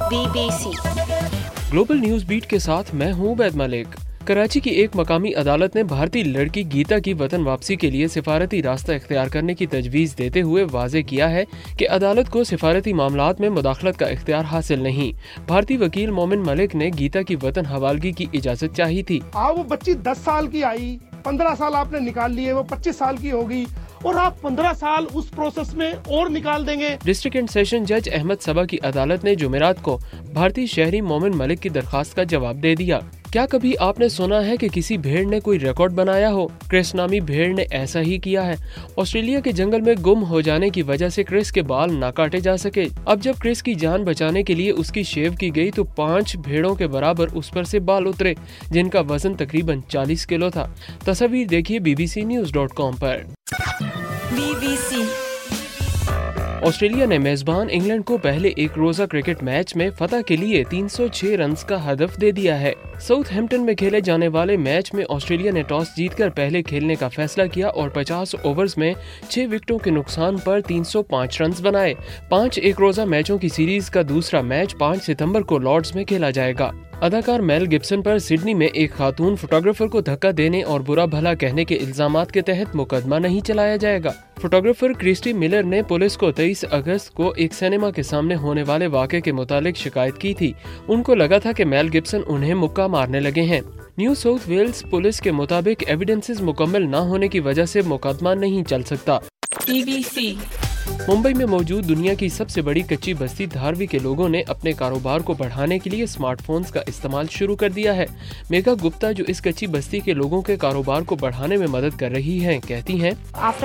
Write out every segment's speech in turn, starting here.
BBC global news beat के साथ मैं हूं उबैद मलिक। कराची की एक मकामी अदालत ने भारतीय लड़की गीता की वतन वापसी के लिए सिफारती रास्ता इख्तियार करने की तजवीज़ देते हुए वाज़े किया है कि अदालत को सिफारती मामलात में मुदाखलत का इख्तियार हासिल नहीं। भारतीय वकील मोमिन मलिक ने गीता की वतन हवालगी की इजाज़त चाही थी। वो बच्ची 10 साल की आई, 15 साल आपने निकाल लिए, वो 25 साल की होगी और आप 15 साल उस प्रोसेस में और निकाल देंगे। डिस्ट्रिक्ट एंड सेशन जज अहमद सबा की अदालत ने जुमेरात को भारतीय शहरी मोमिन मलिक की दरख्वास्त का जवाब दे दिया। क्या कभी आपने सुना है कि किसी भेड़ ने कोई रिकॉर्ड बनाया हो? क्रिस नामी भेड़ ने ऐसा ही किया है। ऑस्ट्रेलिया के जंगल में गुम हो जाने की वजह से क्रिस के बाल ना काटे जा सके। अब जब क्रिस की जान बचाने के लिए उसकी शेव की गई तो 5 भेड़ों के बराबर उस पर से बाल उतरे, जिनका वजन तकरीबन 40 किलो था। तस्वीर देखिए bbcnews.com पर। BBC ऑस्ट्रेलिया ने मेजबान इंग्लैंड को पहले एक रोजा क्रिकेट मैच में फतह के लिए 306 रन का हदफ दे दिया है। साउथहैम्पटन में खेले जाने वाले मैच में ऑस्ट्रेलिया ने टॉस जीतकर पहले खेलने का फैसला किया और 50 ओवर्स में 6 विकेटों के नुकसान पर 305 रन बनाए। 5 एक रोजा मैचों की सीरीज का दूसरा मैच 5 सितंबर को लॉर्ड्स में खेला जाएगा। अदाकार मेल गिब्सन पर सिडनी में एक खातून फोटोग्राफर को धक्का देने और बुरा भला कहने के इल्जामात के तहत मुकदमा नहीं चलाया जाएगा। फोटोग्राफर क्रिस्टी मिलर ने पुलिस को 23 अगस्त को एक सिनेमा के सामने होने वाले वाक़े के मुतालिक शिकायत की थी। उनको लगा था कि मेल गिब्सन उन्हें मुक्का मारने लगे हैं। न्यू साउथ वेल्स पुलिस के मुताबिक एविडेंसेस मुकम्मल न होने की वजह से मुकदमा नहीं चल सकता। BBC मुंबई में मौजूद दुनिया की सबसे बड़ी कच्ची बस्ती धारवी के लोगों ने अपने कारोबार को बढ़ाने के लिए स्मार्टफोन्स का इस्तेमाल शुरू कर दिया है। मेघा गुप्ता, जो इस कच्ची बस्ती के लोगों के कारोबार को बढ़ाने में मदद कर रही हैं, कहती हैं,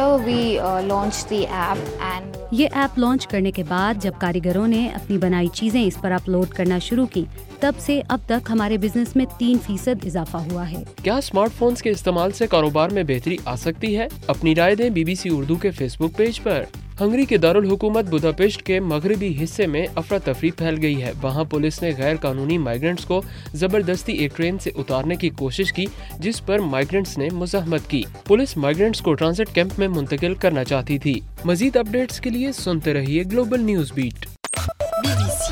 ये ऐप लॉन्च करने के बाद जब कारीगरों ने अपनी बनाई चीजें इस पर अपलोड करना शुरू की, तब से अब तक हमारे बिजनेस में 3% इजाफा हुआ है। क्या स्मार्टफोन्स के इस्तेमाल से कारोबार में बेहतरी आ सकती है? अपनी राय दें BBC उर्दू के फेसबुक पेज पर। हंगरी के दारुल हुकूमत बुदापेस्ट के मगरबी हिस्से में अफरा तफरी फैल गई है। वहां पुलिस ने गैर कानूनी माइग्रेंट्स को जबरदस्ती एक ट्रेन से उतारने की कोशिश की, जिस पर माइग्रेंट्स ने मुज़ाहमत की। पुलिस माइग्रेंट्स को ट्रांजिट कैंप में मुंतकिल करना चाहती थी। मजीद अपडेट्स के लिए सुनते रहिए ग्लोबल न्यूज बीट। BBC